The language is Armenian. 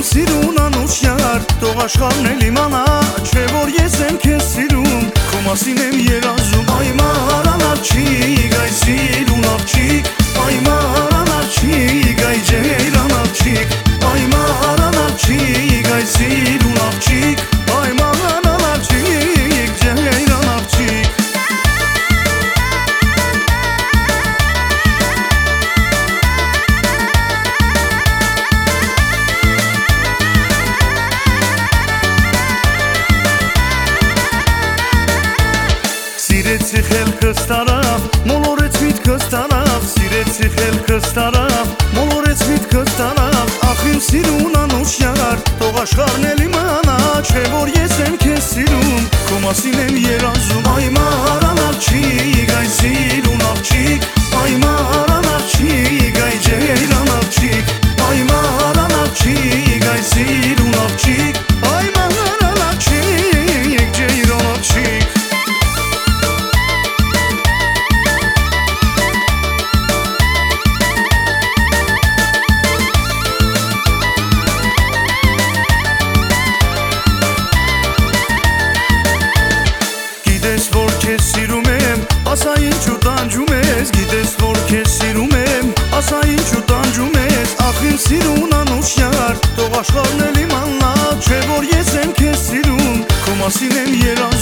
սիրուն անուշյար Տող աշխարհն էլ իմանա Չէ որ ես եմ քեզ սիրում Քո մասին եմ երազում Այ մահարան աղջիկ Այ սիրուն աղջիկ Այ մահարան աղջիկ Այ ջերան աղջիկ Այ մահարան աղջիկ Այ սիրուն աղջիկ Այ մահարան աղջիկ Ջերան աղջիկ Սիրեցի խելքս տարավ, մոլորեց միտքս տարավ Սիրեցի խելքս տարավ, մոլորեց միտքս տարավ Ախ իմ սիրուն անուշյար, թող աշխարհն էլ իմանա Չէ որ ես եմ քեզ սիրում, քո մասին եմ երազում Այ մահարան աղջիկ, այ սիրուն աղջիկ Այ մահարան աղջիկ, այ ջերան աղջիկ Այ մահարան աղջիկ, այ սիրուն աղջիկ Այ մահարան աղջիկ, ջերան աղջիկ Գիտես որ քեզ սիրում եմ, ասա ինչու տանջում ես Գիտես որ քեզ սիրում եմ, ասա ինչու տանջում ես Ախ իմ սիրուն անուշյար, թող աշխարհն էլ իմանա Չէ որ ես եմ քեզ սիրում, քո մասին եմ երազում